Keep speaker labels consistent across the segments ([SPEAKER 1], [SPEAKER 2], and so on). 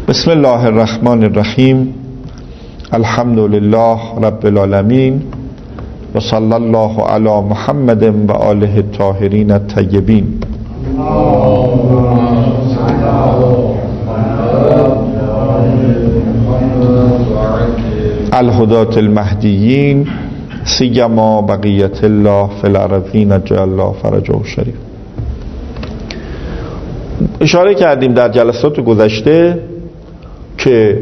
[SPEAKER 1] بسم الله الرحمن الرحیم. الحمد لله رب العالمین و صلی الله علی محمد و آله الطاهرین الطیبین. الهداة المهدیین سیما بقیت الله فی الارضین عجل الله فرجه الشریف. اشاره کردیم در جلسات گذشته که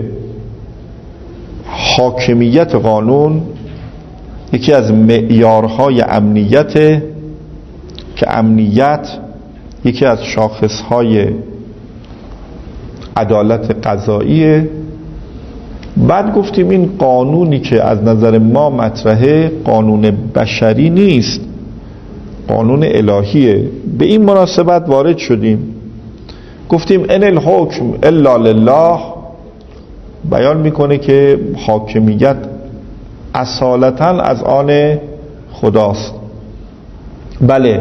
[SPEAKER 1] حاکمیت قانون یکی از معیارهای امنیت، که امنیت یکی از شاخصهای عدالت قضاییه. بعد گفتیم این قانونی که از نظر ما مطرحه قانون بشری نیست، قانون الهیه. به این مناسبت وارد شدیم، گفتیم ان الحکم الا لله، بیان میکنه که حاکمیت اصالتا از آن خداست. بله،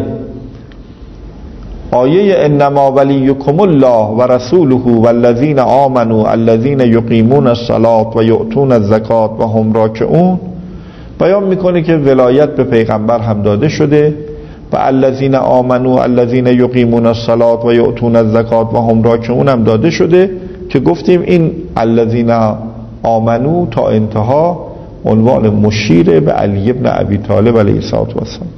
[SPEAKER 1] آیه انما ولیکم الله و رسوله والذین آمنوا الذین یقیمون الصلاة و یؤتون الزکاة و هم راکعون بیان میکنه که ولایت به پیغمبر هم داده شده و الذین آمنوا الذین یقیمون الصلاة و یؤتون الزکاة و هم راکعون هم داده شده، که گفتیم این الذین آمنوا تا انتها عنوان مشیر به علی ابن ابی طالب علیه السلام.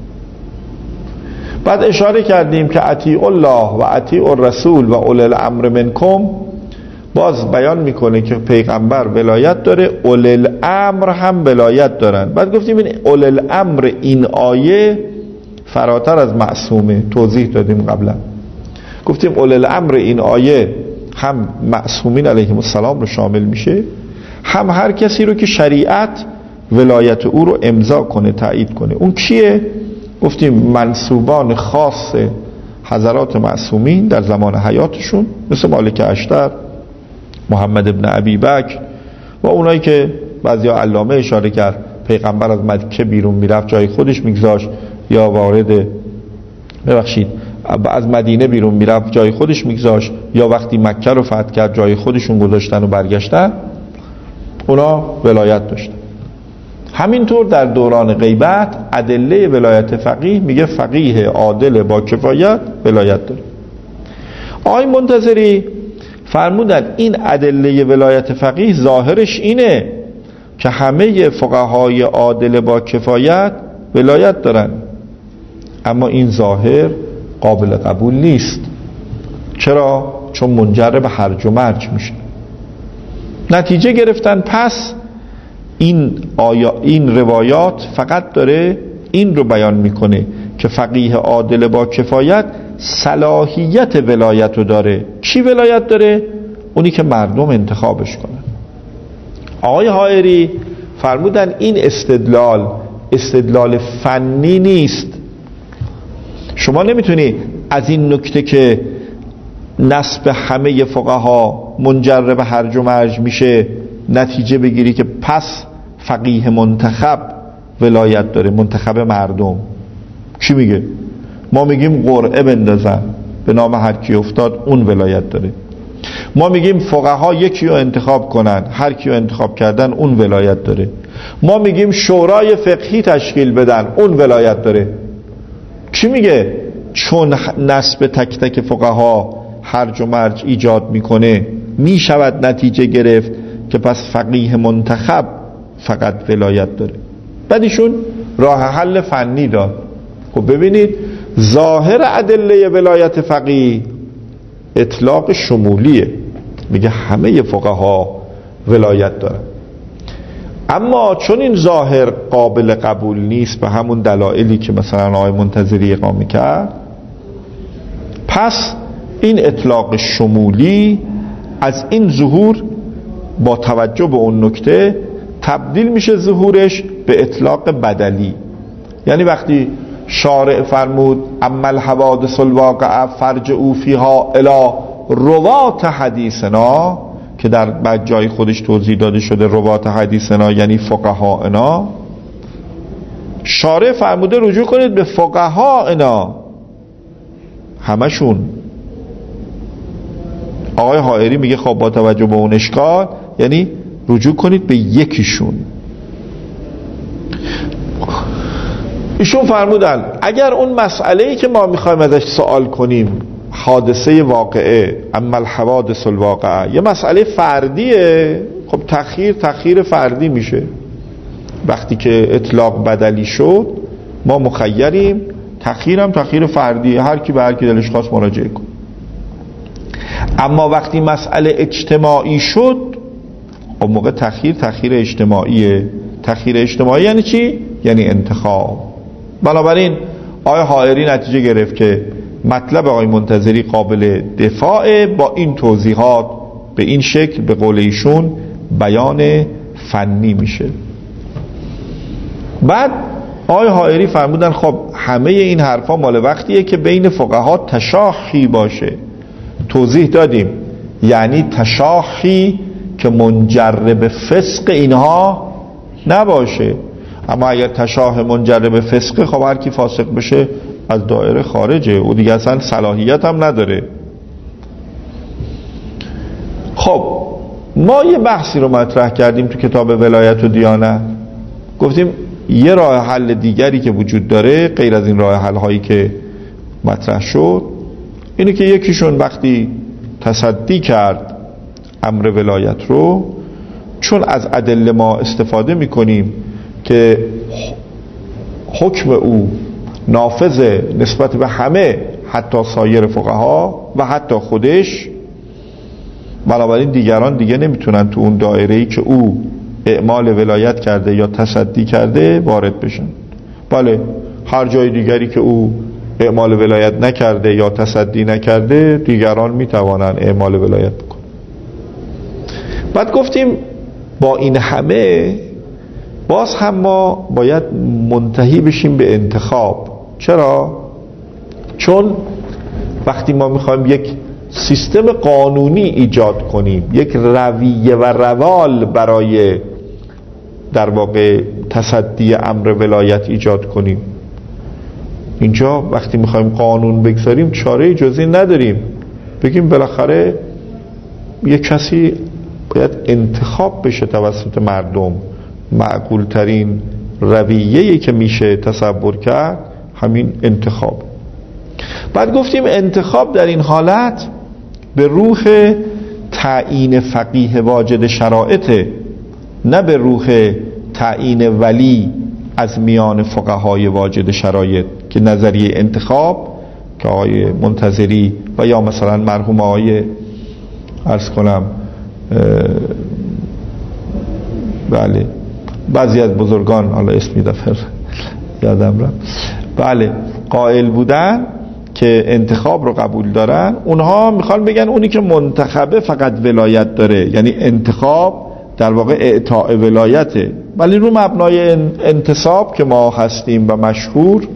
[SPEAKER 1] بعد اشاره کردیم که اطیعوا الله و اطیعوا الرسول و اولی الامر منکم، باز بیان میکنه که پیغمبر ولایت داره، اولی الامر هم ولایت دارن. بعد گفتیم این اولی الامر این آیه فراتر از معصومه، توضیح دادیم قبلا. گفتیم اولی الامر این آیه هم معصومین علیهم السلام رو شامل میشه، هم هر کسی رو که شریعت ولایت او رو امضا کنه، تایید کنه. اون کیه؟ گفتیم منصوبان خاص حضرات معصومین در زمان حیاتشون، مثل مالک اشتر، محمد ابن ابی بکر و اونایی که بعضی علامه اشاره کرد پیغمبر از مکه بیرون میرفت جای خودش میگذاشت، یا از مدینه بیرون میرفت جای خودش میگذاشت، یا وقتی مکه رو فتح کرد جای خودشون گذاشتن و برگشتن، اونا ولایت داشتن. همینطور در دوران غیبت ادله ولایت فقیه، میگه فقیه عادل با کفایت ولایت داره. آقای منتظری فرمودن این ادله ولایت فقیه ظاهرش اینه که همه فقهای عادل با کفایت ولایت دارن، اما این ظاهر قابل قبول نیست. چرا؟ چون منجر به هرج و مرج میشه. نتیجه گرفتن پس این روایات فقط داره این رو بیان میکنه که فقیه عادل با کفایت صلاحیت ولایت رو داره. کی ولایت داره؟ اونی که مردم انتخابش کنن. آقای حائری فرمودن این استدلال فنی نیست. شما نمیتونی از این نکته که نسب همه فقها منجر به هرج و مرج میشه نتیجه بگیری که پس فقیه منتخب ولایت داره، منتخب مردم. چی میگه؟ ما میگیم قرعه بندازن به نام هر کی افتاد اون ولایت داره. ما میگیم فقها یکی رو انتخاب کنن، هر کی رو انتخاب کردن اون ولایت داره. ما میگیم شورای فقهی تشکیل بدن، اون ولایت داره. چی میگه؟ چون نسب تک تک فقها هرج و مرج ایجاد میکنه، میشود نتیجه گرفت که پس فقیه منتخب فقط ولایت داره. بعد ایشون راه حل فنی داد. خب ببینید ظاهر ادله ولایت فقیه اطلاق شمولیه، میگه همه فقها ولایت دارن. اما چون این ظاهر قابل قبول نیست به همون دلایلی که مثلا آقای منتظری اقامه کرد، پس این اطلاق شمولی از این ظهور با توجه به اون نکته تبدیل میشه ظهورش به اطلاق بدلی. یعنی وقتی شارع فرمود اما الحوادث الواقعه فرجعوا فیها الی روات حدیثنا، که در بعد جای خودش توضیح داده شده روات حدیثنا یعنی فقهاءنا، شارع فرموده رجوع کنید به فقهاءنا همشون. آقای حائری میگه خب با توجه به اون اشکال یعنی رجوع کنید به یکیشون. ایشون فرمودن اگر اون مسئله‌ای که ما میخوایم ازش سوال کنیم حادثه واقعه، اما الحوادث الواقعه، یه مسئله فردیه، خب تخییر فردی میشه. وقتی که اطلاق بدلی شد ما مخیریم، تخییر فردیه، هر کی به هر کی دلش خواست مراجعه کن. اما وقتی مسئله اجتماعی شد اون موقع تخییر اجتماعیه. تخییر اجتماعی یعنی چی؟ یعنی انتخاب. بنابراین آقای حائری نتیجه گرفت که مطلب آقای منتظری قابل دفاع، با این توضیحات به این شکل به قول ایشون بیان فنی میشه. بعد آقای حائری فرمودن خب همه این حرفا مال وقتیه که بین فقها تشاحی باشه. توضیح دادیم یعنی تشاحی که منجر به فسق اینها نباشه. اما اگر تشاح منجر به فسق، خب هر کی فاسق بشه از دایره خارجه، او دیگه اصلا صلاحیت هم نداره. خب ما یه بحثی رو مطرح کردیم تو کتاب ولایت و دیانت، گفتیم یه راه حل دیگری که وجود داره غیر از این راه حل هایی که مطرح شد اینه که یکیشون وقتی تصدی کرد امر ولایت رو، چون از ادله ما استفاده میکنیم که حکم او نافذ نسبت به همه، حتی سایر فقها و حتی خودش، بنابراین دیگران دیگه نمیتونن تو اون دایره‌ای که او اعمال ولایت کرده یا تصدی کرده وارد بشن. بله هر جای دیگری که او اعمال ولایت نکرده یا تصدی نکرده دیگران میتوانن اعمال ولایت بکنن. بعد گفتیم با این همه باز هم ما باید منتهی بشیم به انتخاب. چرا؟ چون وقتی ما میخوایم یک سیستم قانونی ایجاد کنیم، یک رویه و روال برای در واقع تصدی امر ولایت ایجاد کنیم، اینجا وقتی میخوایم قانون بگذاریم چاره جزی نداریم. بگیم بالاخره یک کسی باید انتخاب بشه توسط مردم. معقول ترین رویه‌ای که میشه تصور کرد همین انتخاب. بعد گفتیم انتخاب در این حالت به روح تعیین فقیه واجد شرایط، نه به روح تعیین ولی از میان فقهای واجد شرایط، که نظریه انتخاب که آقای منتظری و یا مثلا مرحوم آقای عرض کنم بله بعضی از بزرگان، حالا اسمی دفعه یادم رفت، بله قائل بودن که انتخاب رو قبول دارن. اونها میخوان بگن اونی که منتخبه فقط ولایت داره، یعنی انتخاب در واقع اعطاء ولایته. ولی رو مبنای انتصاب که ما هستیم و مشهور،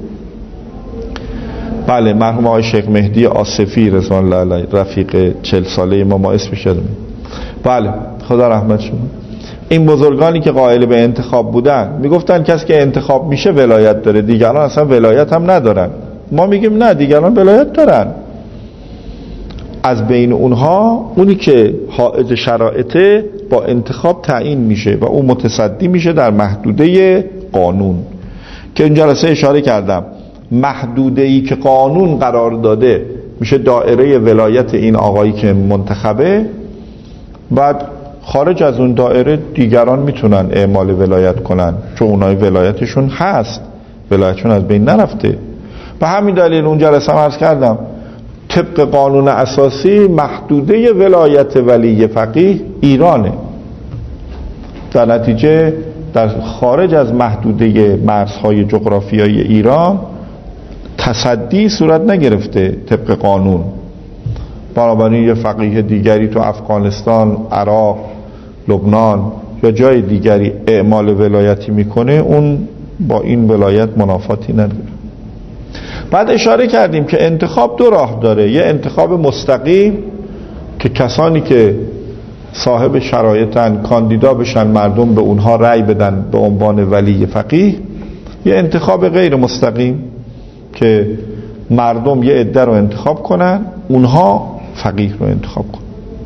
[SPEAKER 1] بله مرحوم آقای شیخ مهدی آصفی رضوان الله علیه رفیق 40 ساله ما اسمش یادم، بله خدا رحمت شما، این بزرگانی که قائل به انتخاب بودن میگفتن کسی که انتخاب میشه ولایت داره، دیگران اصلا ولایت هم ندارن. ما میگیم نه، دیگران ولایت دارن. از بین اونها اونی که حائز شرایطه با انتخاب تعیین میشه و اون متصدی میشه در محدوده قانون، که این جلسه اشاره کردم محدوده‌ای که قانون قرار داده میشه دایره ولایت این آقایی که منتخبه. بعد خارج از اون دایره دیگران میتونن اعمال ولایت کنن، چون اونای ولایتشون هست، ولایتشون از بین نرفته. به همین دلیل اون جلسه عرض کردم طبق قانون اساسی محدوده ولایت ولی فقیه ایرانه. در نتیجه در خارج از محدوده مرزهای جغرافیایی ایران تصدی صورت نگرفته طبق قانون. بنابراین یه فقیه دیگری تو افغانستان، عراق، لبنان یا جای دیگری اعمال ولایتی میکنه، اون با این ولایت منافاتی نداره. بعد اشاره کردیم که انتخاب دو راه داره، یه انتخاب مستقیم که کسانی که صاحب شرایطن کاندیدا بشن، مردم به اونها رأی بدن به عنوان ولی فقیه. یه انتخاب غیر مستقیم که مردم یه عده رو انتخاب کنن، اونها فقیه رو انتخاب کنن.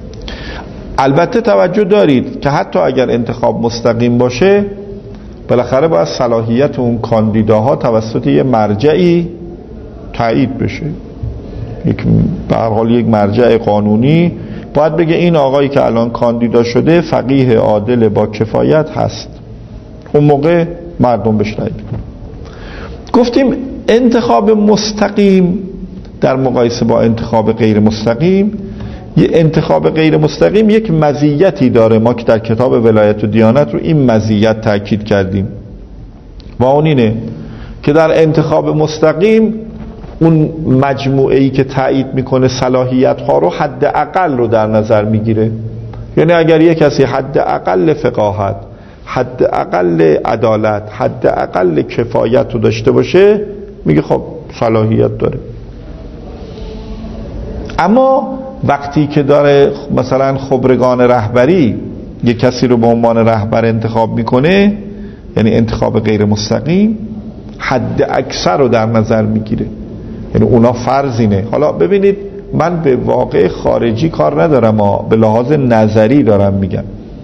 [SPEAKER 1] البته توجه دارید که حتی اگر انتخاب مستقیم باشه بالاخره باید صلاحیت اون کاندیداها توسط یه مرجعی تایید بشه. به هر حال یک مرجع قانونی باید بگه این آقایی که الان کاندیدا شده فقیه عادل با کفایت هست، اون موقع مردم بهش رأی بدن. گفتیم انتخاب مستقیم در مقایسه با انتخاب غیر مستقیم، یه انتخاب غیر مستقیم یک مزیتی داره، ما که در کتاب ولایت و دیانت رو این مزیت تاکید کردیم و اون اینه که در انتخاب مستقیم اون مجموعه‌ای که تایید میکنه صلاحیت‌ها رو حداقل رو در نظر میگیره. یعنی اگر یک کسی حداقل فقاهت، حداقل عدالت، حداقل کفایت رو داشته باشه میگه خب صلاحیت داره. اما وقتی که داره مثلا خبرگان رهبری یک کسی رو به عنوان رهبر انتخاب میکنه، یعنی انتخاب غیر مستقیم، حد اکثر رو در نظر میگیره. یعنی اونا فرض اینه. حالا ببینید من به واقع خارجی کار ندارم، به لحاظ نظری دارم میگم.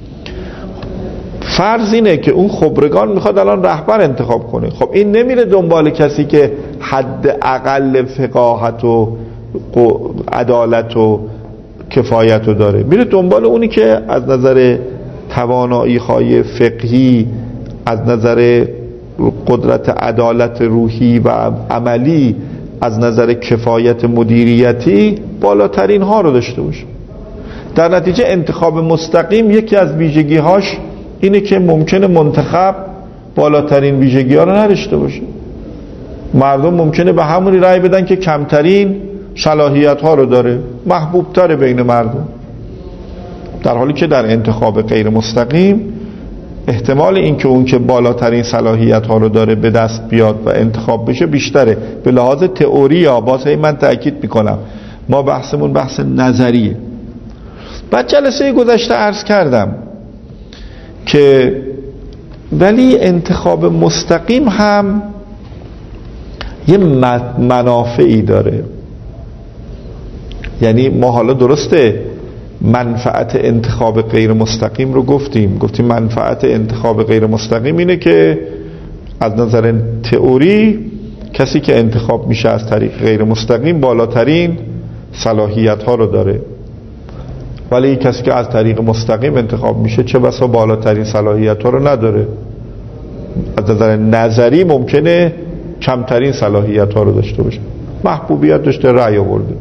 [SPEAKER 1] فرض اینه که اون خبرگان میخواد الان رهبر انتخاب کنه. خب این نمیره دنبال کسی که حد اقل فقاهت و عدالت و کفایت رو داره، میره دنبال اونی که از نظر توانایی های فقهی، از نظر قدرت عدالت روحی و عملی، از نظر کفایت مدیریتی بالاترین ها رو داشته باشه. در نتیجه انتخاب مستقیم یکی از ویژگی هاش اینه که ممکنه منتخب بالاترین ویژگی ها رو نداشته باشه. مردم ممکنه به همونی رأی بدن که کمترین صلاحیت ها رو داره، محبوب تره بین مردم، در حالی که در انتخاب غیر مستقیم احتمال اینکه اون که بالاترین صلاحیت ها رو داره به دست بیاد و انتخاب بشه بیشتره. به لحاظ تئوری ها، باز من تأکید میکنم ما بحثمون بحث نظریه. بعد جلسه گذشته عرض کردم که ولی انتخاب مستقیم هم یه منافعی داره. یعنی ما حالا درسته منفعت انتخاب غیر مستقیم رو گفتیم منفعت انتخاب غیر مستقیم اینه که از نظر تئوری کسی که انتخاب میشه از طریق غیر مستقیم بالاترین صلاحیت ها رو داره، ولی کسی که از طریق مستقیم انتخاب میشه چه بسا بالاترین صلاحیت ها رو نداره. از نظر نظری ممکنه کمترین صلاحیت ها رو داشته باشه، محبوبیت داشته، رأی آورده.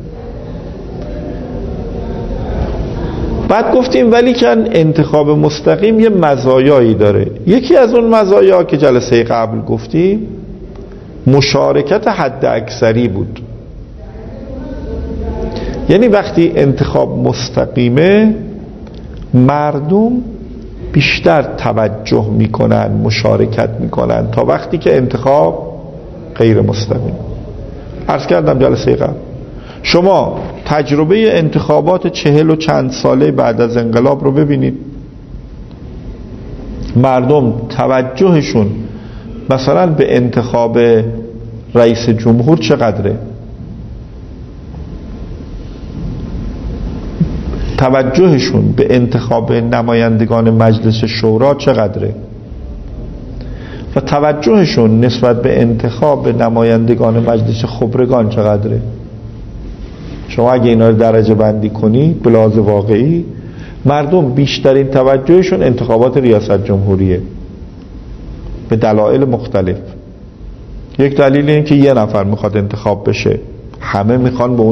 [SPEAKER 1] بعد گفتیم ولی که انتخاب مستقیم یه مزایایی داره. یکی از اون مزایا که جلسه قبل گفتیم مشارکت حد اکثری بود. یعنی وقتی انتخاب مستقیمه مردم بیشتر توجه میکنن، مشارکت میکنن تا وقتی که انتخاب غیر مستقیم. عرض کردم جلسه قبل شما تجربه انتخابات 40 و چند ساله بعد از انقلاب رو ببینید. مردم توجهشون مثلا به انتخاب رئیس جمهور چقدره، توجهشون به انتخاب نمایندگان مجلس شورا چقدره و توجهشون نسبت به انتخاب نمایندگان مجلس خبرگان چقدره. شما اگه اینا رو درجه بندی کنید به لحاظ واقعی مردم بیشترین توجهشون انتخابات ریاست جمهوریه به دلایل مختلف. یک دلیل اینه که یه نفر میخواد انتخاب بشه، همه میخوان به اون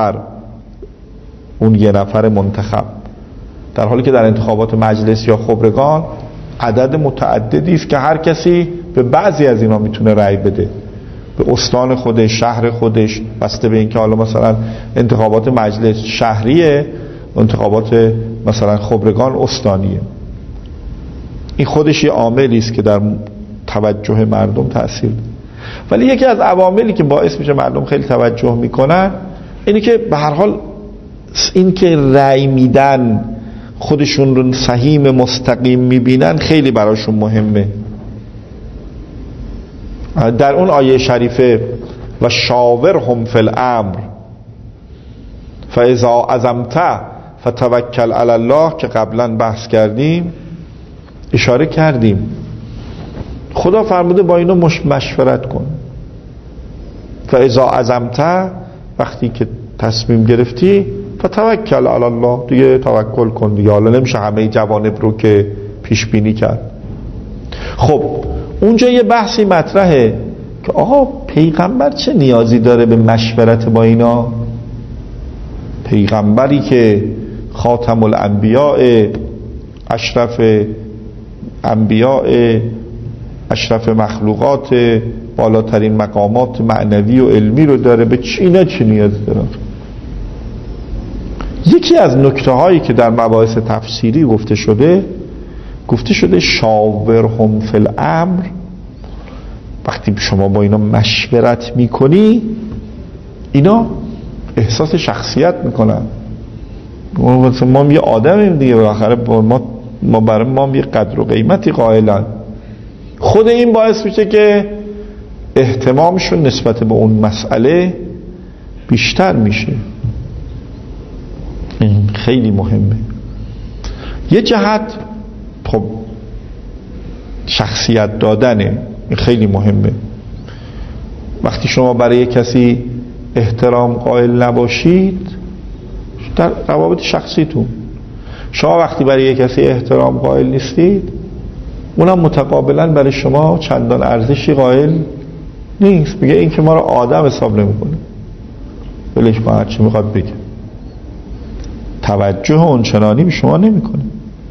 [SPEAKER 1] یه نفر منتخب، در حالی که در انتخابات مجلس یا خبرگان عدد متعددی است که هر کسی به بعضی از اینا میتونه رأی بده، به استان خودش، شهر خودش، بسته به اینکه حالا مثلا انتخابات مجلس شهریه، انتخابات مثلا خبرگان استانیه. این خودش یه عاملی است که در توجه مردم تأثیر داره. ولی یکی از عواملی که باعث میشه مردم خیلی توجه میکنن اینی که به هر حال این که رأی میدن، خودشون رو سهیم مستقیم میبینن، خیلی براشون مهمه. در اون آیه شریفه و شاورهم فی الامر فاذا عزمت فتوکل علی الله که قبلا بحث کردیم، اشاره کردیم. خدا فرموده با اینا مشورت کن. فاذا عزمت، وقتی که تصمیم گرفتی، فتوکل علی الله، دیگه توکل کن دیگه. حالا نمیشه همه جوانب رو که پیش بینی کرد. خب اونجا یه بحثی مطرحه که آقا پیغمبر چه نیازی داره به مشورت با اینا؟ پیغمبری که خاتم الانبیاء، اشرف انبیاء، اشرف مخلوقات، بالاترین مقامات معنوی و علمی رو داره، به اینا چه نیازی داره؟ یکی از نکته هایی که در مباحث تفسیری گفته شده شاورهم فی الامر، وقتی شما با اینا مشورت میکنی اینا احساس شخصیت میکنن. ما یه آدمیم دیگه، بالاخره ما برای ما یه قدر و قیمتی قائلن. خود این باعث میشه که اهتمامشون نسبت به اون مسئله بیشتر میشه. این خیلی مهمه. یه جهت خب شخصیت دادنه، این خیلی مهمه. وقتی شما برای کسی احترام قائل نباشید در روابط شخصیتون، شما وقتی برای کسی احترام قائل نیستید، اونم متقابلا برای شما چندان ارزشی قائل نیست. میگه این که ما رو آدم حساب نمیکنه، ولش کن، هر چی میخواد بگه، توجه اونچنانی به شما نمیکنه.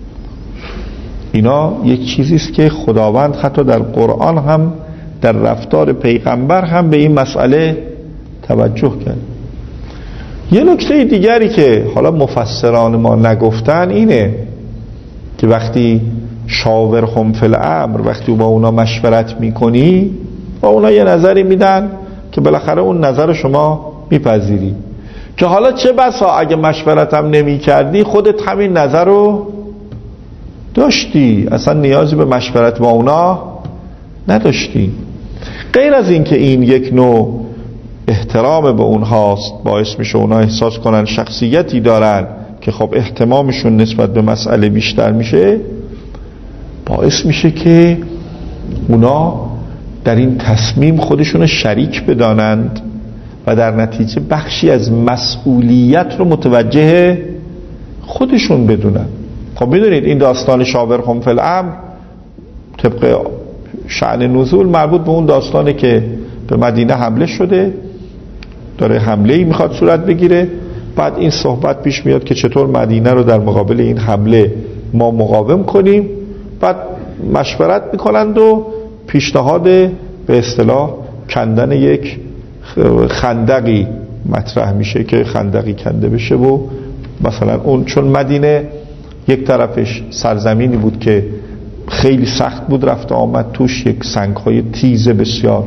[SPEAKER 1] اینا یک چیزیست که خداوند حتی در قرآن هم، در رفتار پیغمبر هم به این مسئله توجه کرد. یه نکته دیگری که حالا مفسران ما نگفتن اینه که وقتی شاورهم فی الامر، وقتی با اونا مشورت میکنی، با اونا یه نظری میدن که بالاخره اون نظر شما میپذیری، که حالا چه بسا اگه مشورتم نمی کردی خودت همین نظر رو داشتی، اصلا نیازی به مشورت با اونا نداشتی. غیر از این که این یک نوع احترام به اونهاست، باعث میشه اونا احساس کنن شخصیتی دارن که خب اهتمامشون نسبت به مسئله بیشتر میشه، باعث میشه که اونا در این تصمیم خودشون شریک بدانند و در نتیجه بخشی از مسئولیت رو متوجه خودشون بدونن. خب میدونید این داستان شاورهم فی الامر طبق شأن نزول مربوط به اون داستانه که به مدینه حمله شده، داره حمله‌ای میخواد صورت بگیره، بعد این صحبت پیش میاد که چطور مدینه رو در مقابل این حمله ما مقاوم کنیم. بعد مشورت میکنند و پیشنهاد به اصطلاح کندن یک خندقی مطرح میشه که خندقی کنده بشه و مثلا اون، چون مدینه یک طرفش سرزمینی بود که خیلی سخت بود رفت آمد توش، یک سنگ‌های تیز بسیار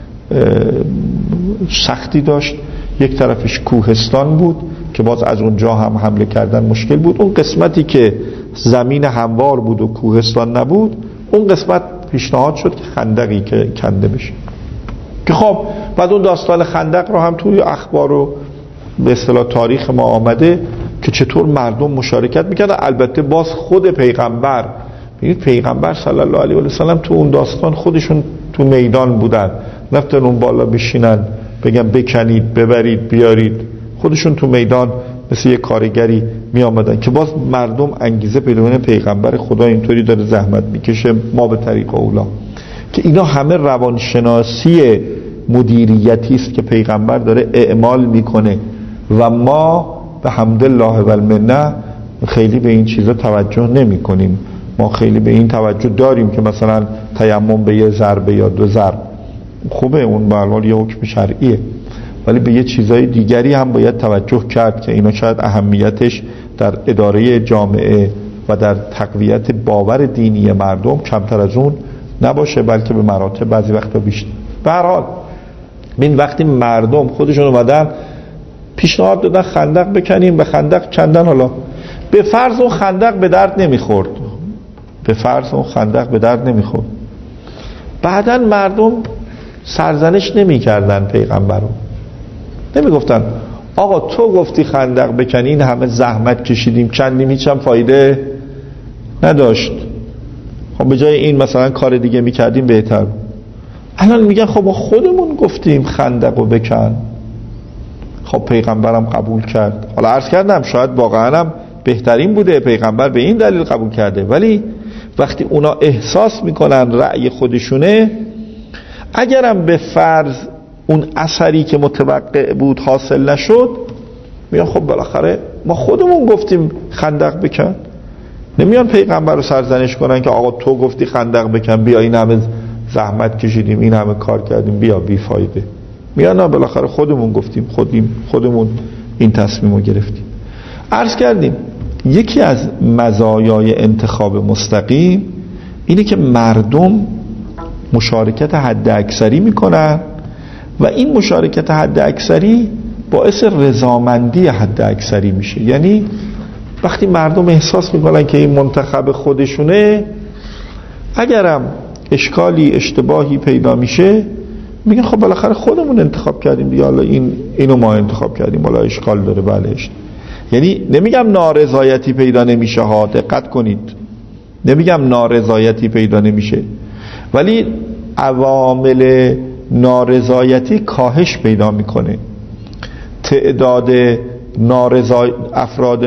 [SPEAKER 1] سختی داشت، یک طرفش کوهستان بود که باز از اونجا هم حمله کردن مشکل بود. اون قسمتی که زمین هموار بود و کوهستان نبود، اون قسمت پیشنهاد شد که خندقی که کنده بشه. که خب بعد اون داستان خندق رو هم توی اخبار و به اصطلاح تاریخ ما آمده که چطور مردم مشارکت میکردن. البته باز خود پیغمبر، ببینید پیغمبر صلی الله علیه و سلم تو اون داستان خودشون تو میدان بودن، رفتن اون بالا بشینن بگن بکنید ببرید بیارید، خودشون تو میدان مثل یک کارگری می آمدن که باز مردم انگیزه پیدا کنن پیغمبر خدا اینطوری داره زحمت میکشه، ما به طریق اولا. که اینا همه روانشناسی مدیریتی است که پیغمبر داره اعمال میکنه و ما به حمدالله و المنه خیلی به این چیزا توجه نمی کنیم. ما خیلی به این توجه داریم که مثلا تیمم به یه ضربه یا دو ضرب خوبه، اون به هر حال یه حکم شرعیه، ولی به یه چیزای دیگری هم باید توجه کرد که اینا شاید اهمیتش در اداره جامعه و در تقویت باور دینی مردم کمتر از اون نباشه، بلکه به مراتب بعضی وقتا بیشتر. به هر حال این وقتی مردم خودشون اومدن پیشنهاد دادن خندق بکنیم، به خندق کندن، حالا به فرض اون خندق به درد نمیخورد، به فرض اون خندق به درد نمیخورد، بعدن مردم سرزنش نمیکردن پیغمبر رو، نمیگفتن آقا تو گفتی خندق بکنی، این همه زحمت کشیدیم کندیم هیچ هم فایده نداشت، خب به جای این مثلا کار دیگه میکردیم بهتر. الان میگن خب ما خودمون گفتیم خندقو بکن، خب پیغمبرم قبول کرد. حالا عرض کردم شاید واقعا هم بهترین بوده، پیغمبر به این دلیل قبول کرده، ولی وقتی اونا احساس میکنن رأی خودشونه، اگرم به فرض اون اثری که متوقع بود حاصل نشد، میگن خب بالاخره ما خودمون گفتیم خندق بکن. نمیان پیغمبر رو سرزنش کنن که آقا تو گفتی خندق بکن، بیا این همه زحمت کشیدیم این همه کار کردیم بیا بی فایده. میگن نه بالاخره خودمون گفتیم، خودمون این تصمیم رو گرفتیم. عرض کردیم یکی از مزایای انتخاب مستقیم اینه که مردم مشارکت حد اکثری میکنن و این مشارکت حد اکثری باعث رضامندی حد اکثری میشه. یعنی وقتی مردم احساس میکنن که این منتخب خودشونه، اگرم اشکالی اشتباهی پیدا میشه میگن خب بالاخره خودمون انتخاب کردیم دیگه، حالا اینو ما انتخاب کردیم، حالا اشکال داره بله. یعنی نمیگم نارضایتی پیدا نمیشه ها، دقت کنید، نمیگم نارضایتی پیدا نمیشه، ولی عوامل نارضایتی کاهش پیدا میکنه. تعداد افراد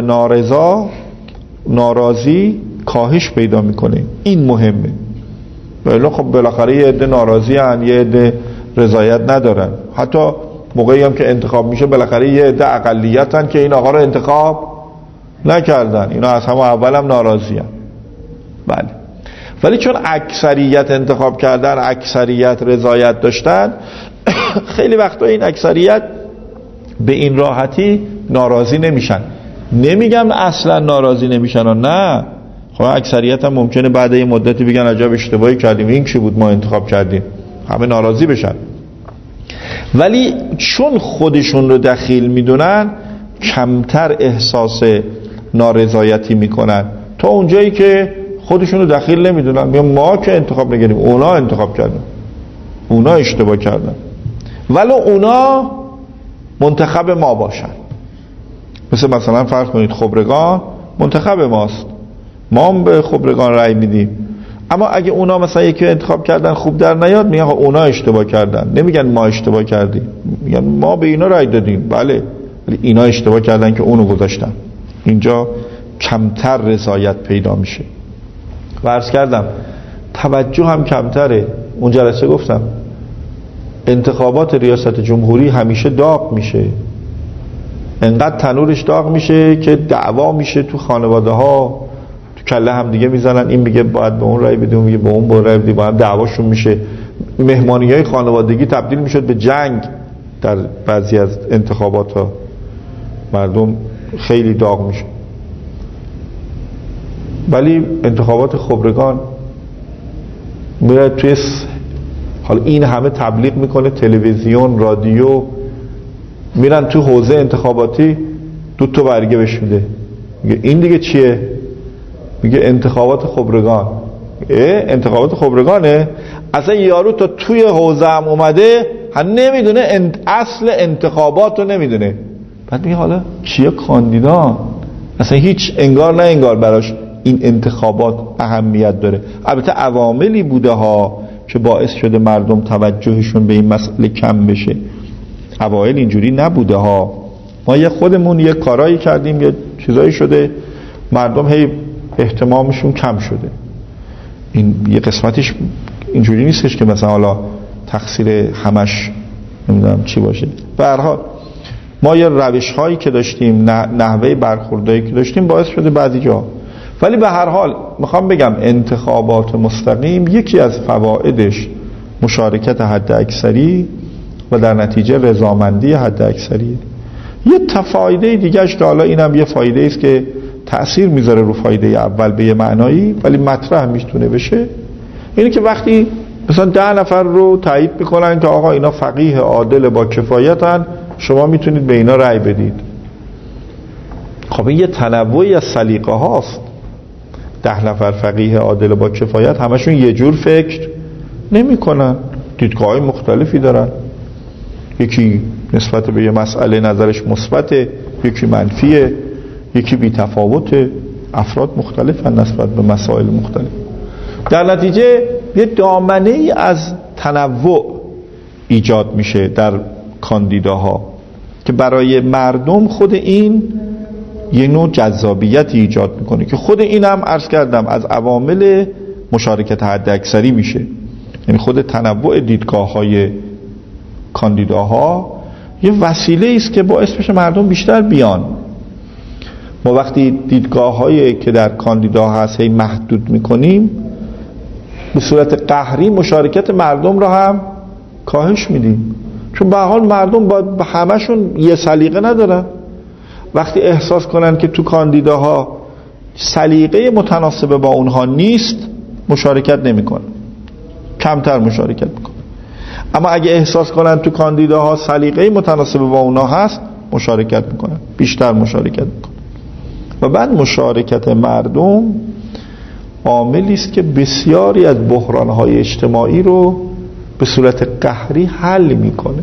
[SPEAKER 1] ناراضی کاهش پیدا میکنه. این مهمه. ولی خب بالاخره یه عده ناراضی هن، یه عده رضایت ندارن. حتی موقعی هم که انتخاب میشه بالاخره یه عده اقلیت هن که این آقا رو انتخاب نکردن، اینا از همه اول هم ناراضی هن. بله. ولی چون اکثریت انتخاب کردن، اکثریت رضایت داشتن، خیلی وقتا این اکثریت به این راحتی ناراضی نمیشن. نمیگم اصلا ناراضی نمیشن، نه، خب اکثریت هم ممکنه بعد یه مدتی بگن عجب اشتباهی کردیم، این چی بود ما انتخاب کردیم، همه ناراضی بشن. ولی چون خودشون رو دخیل میدونن کمتر احساس نارضایتی میکنن تا اونجایی که خودشون رو دخیل نمیدونن، میگن ما که انتخاب نکردیم، اونا انتخاب کردن، اونا اشتباه کردن، ولی اونا منتخب ما باشن. مثلا فرض کنید خبرگان منتخب ماست، ما هم به خبرگان رأی میدیم، اما اگه اونا مثلا یکی انتخاب کردن خوب در نیاد، میگن اونا اشتباه کردن، نمیگن ما اشتباه کردیم، میگن ما به اینا رأی دادیم بله، ولی اینا اشتباه کردن که اونو گذاشتن. اینجا کمتر رضایت پیدا میشه. و عرض کردم توجه هم کمتره. اون جلسه گفتم انتخابات ریاست جمهوری همیشه داغ میشه، انقدر تنورش داغ میشه که دعوا میشه تو خانواده ها، تو کله هم دیگه میزنن، این میگه باید به اون رای بدیم، میگه به اون رای بدیم، با هم دعواشون میشه. مهمانی‌های خانوادگی تبدیل میشد به جنگ در بعضی از انتخابات ها. مردم خیلی داغ میشه. ولی انتخابات خبرگان میره توی حالا این همه تبلیغ میکنه، تلویزیون، رادیو، میرن تو حوزه انتخاباتی 2 برگه بهش میده، میگه این دیگه چیه؟ میگه انتخابات خبرگان. انتخابات خبرگانه؟ اصلا یارو تا توی حوزه هم اومده هم نمیدونه اصل انتخابات رو نمیدونه، بعد میگه حالا چیه کاندیدا؟ اصلا هیچ انگار نه انگار براش این انتخابات اهمیت داره. البته عواملی بوده ها که باعث شده مردم توجهشون به این مسئله کم بشه، اوایل اینجوری نبوده ها. ما خودمون یه کارایی کردیم، یه چیزایی شده، مردم هی اهتمامشون کم شده. این یه قسمتش اینجوری نیستش که مثلا حالا تقصیر همش نمیدونم چی باشه. به هر حال ما یه روش هایی که داشتیم، نحوه برخوردایی که داشتیم باعث شده بعضی جا. ولی به هر حال میخوام بگم انتخابات مستقیم یکی از فوائدش مشارکت حد اکثری و در نتیجه رضامندی حد اکثری. یه فایده دیگهش که حالا اینم یه فایده است که تأثیر میذاره رو فایده اول به یه معنایی ولی مطرح میتونه بشه، اینه که وقتی مثلا 10 نفر رو تایید میکنن که آقا اینا فقیه عادل با کفایتن، شما میتونید به اینا رأی بدید. خب این یه تنوعی از سلیقه هاست. 10 نفر فقیه عادل با کفایت همشون یه جور فکر نمی کنن، دیدگاه‌های مختلفی دارن. یکی نسبت به یه مسئله نظرش مثبته، یکی منفیه، یکی بی‌تفاوته. افراد مختلفن نسبت به مسائل مختلف. در نتیجه یه دامنه ای از تنوع ایجاد میشه در کاندیداها که برای مردم خود این یه نوع جذابیت ایجاد میکنه که خود اینم عرض کردم از عوامل مشارکت حد اکثری میشه. یعنی خود تنوع دیدگاه‌های کاندیداها یه وسیله است که باعث بشه مردم بیشتر بیان. ما وقتی دیدگاه‌هایی که در کاندیدا هست هی محدود میکنیم، به صورت قهری مشارکت مردم را هم کاهش میدیم، چون به هر حال مردم با همشون یه سلیقه ندارن. وقتی احساس کنن که تو کاندیداها سلیقه متناسب با اونها نیست، مشارکت نمیکنن، کمتر مشارکت میکنن. اما اگه احساس کنن تو کاندیداها سلیقه متناسب با اونها هست، مشارکت میکنن، بیشتر مشارکت میکنن. و بعد مشارکت مردم عاملی است که بسیاری از بحران‌های اجتماعی رو به صورت قهری حل میکنه.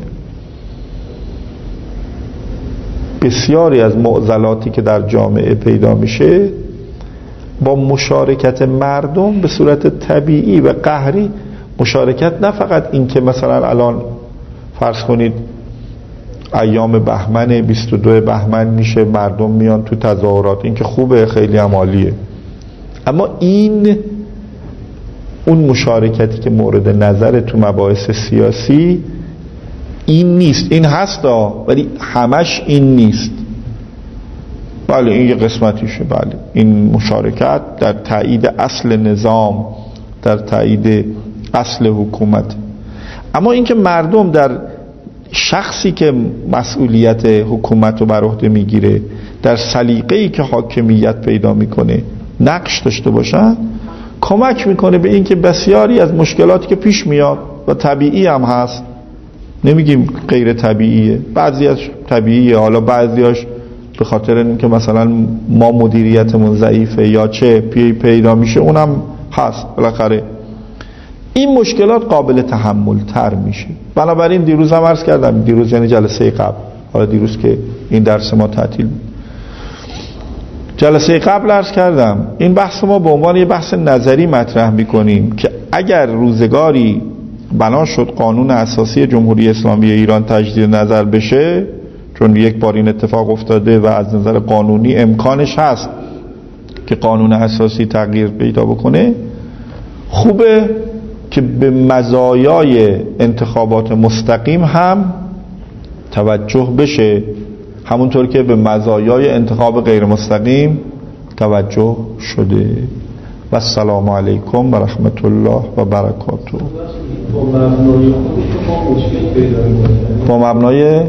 [SPEAKER 1] بسیاری از معضلاتی که در جامعه پیدا میشه با مشارکت مردم به صورت طبیعی و قهری، مشارکت نه فقط این که مثلا الان فرض کنید ایام بهمن 22 بهمن میشه مردم میان تو تظاهرات، این که خوبه، خیلی هم عالیه، اما این اون مشارکتی که مورد نظر تو مباحث سیاسی این نیست. این هستا ولی همش این نیست. بله این یه قسمتیشه، بله این مشارکت در تایید اصل نظام، در تایید اصل حکومت. اما اینکه مردم در شخصی که مسئولیت حکومت رو بر عهده میگیره، در سلیقه‌ای که حاکمیت پیدا میکنه نقش داشته باشن، کمک میکنه به اینکه بسیاری از مشکلاتی که پیش میاد و طبیعی هم هست، نمیگیم غیر طبیعیه، بعضیاش طبیعیه، حالا بعضیاش به خاطر اینکه مثلا ما مدیریتمون ضعیفه یا چه پیدا میشه، اونم هست. بالاخره این مشکلات قابل تحمل تر میشه. بنابراین دیروز هم عرض کردم، دیروز یعنی جلسه قبل، حالا دیروز که این درس ما تعطیل بود، جلسه قبل عرض کردم این بحث ما به عنوان یه بحث نظری مطرح میکنیم که اگر روزگاری بنا شد قانون اساسی جمهوری اسلامی ایران تجدید نظر بشه، چون یک بار این اتفاق افتاده و از نظر قانونی امکانش هست که قانون اساسی تغییر پیدا بکنه، خوبه که به مزایای انتخابات مستقیم هم توجه بشه، همونطور که به مزایای انتخاب غیر مستقیم توجه شده. و السلام علیکم و رحمت الله و برکاته. با مبنای
[SPEAKER 2] مثلا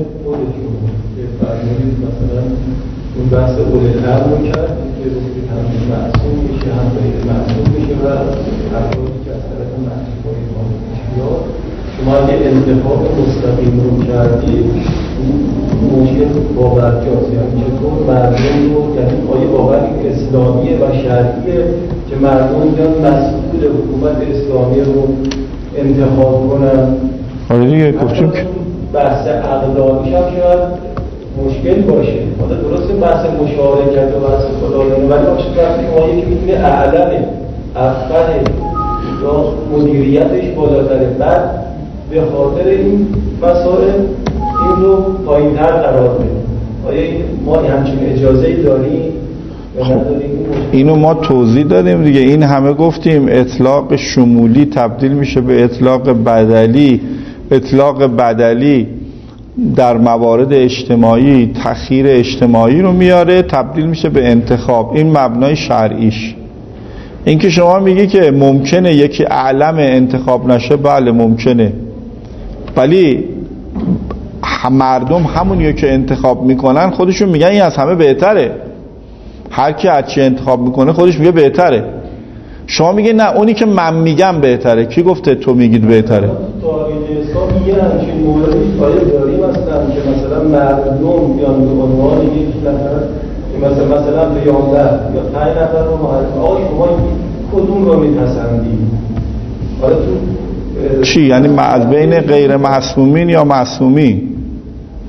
[SPEAKER 2] اون بحث اول الامر کرد که هم معصوم میشه هم غیر معصوم میشه و افرادی که از طرف معصومای ما میاد، شما اگه انتخاب مستقیم رو کردید مشکل باورجاست. یعنی چطور مردم رو، یعنی آیا باوری اسلامیه و شرعیه که مردم بیان مسئول حکومت اسلامی رو انتخاب کنن؟
[SPEAKER 1] آره دیگه گفتیم که
[SPEAKER 2] بحث عقلانیش هم شاید مشکل باشه. حالا درسته بحث مشارکت و بحث خدادادی، ولی آخه وقتی ما یکی میتونه اعلمه، افقه یا مدیریتش بالاتره، بعد به خاطر این مسائل این رو پایین‌تر قرار بده. آیا ما همچین اجازه‌ای داریم یا نداریم؟
[SPEAKER 1] اینو ما توضیح دادیم دیگه. این همه گفتیم اطلاق شمولی تبدیل میشه به اطلاق بدلی. اطلاق بدلی در موارد اجتماعی تأخیر اجتماعی رو میاره، تبدیل میشه به انتخاب. این مبنای شرعیش. این که شما میگی که ممکنه یکی اعلم انتخاب نشه، بله ممکنه، ولی مردم همونیو که انتخاب میکنن خودشون میگن این از همه بهتره. هر کی هرچی انتخاب میکنه خودش میگه بهتره. شما میگه نه اونی که من میگم بهتره. کی گفته تو میگید بهتره؟
[SPEAKER 2] تاریخ اسلام یه همچین موردی آیا داریم هستن که مثلا مردم بیان به عنوان یک نفر مثلا به 11 یا 5 نفر رو معرفی، آقا شما کدوم رو میپسندید؟ حالا تو
[SPEAKER 1] چی؟ یعنی از بین غیر معصومین یا معصومی؟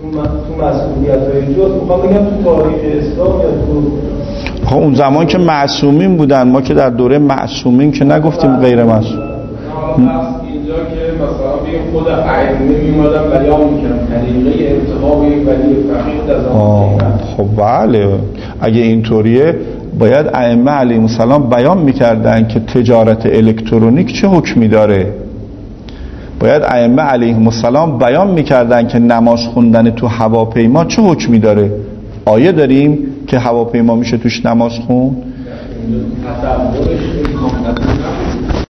[SPEAKER 2] تو مسئولیت‌های جز میخوام بگم تو تاریخ اسلام یا تو
[SPEAKER 1] اون زمان که معصومین بودن، ما که در دوره معصومین که نگفتیم غیر معصوم.
[SPEAKER 3] اینجا که مثلا بگیم خود ائمه میومدن بیان میکردن طریقه انتخاب یک ولی فقیه در زمان.
[SPEAKER 1] خب بله، اگه اینطوریه باید ائمه علیهم السلام بیان میکردن که تجارت الکترونیک چه حکمی داره. باید ائمه علیهم السلام بیان میکردن که نماز خوندن تو هواپیما چه حکمی داره. آیه داریم که هواپیما میشه توش نماز خوند؟
[SPEAKER 3] تصورش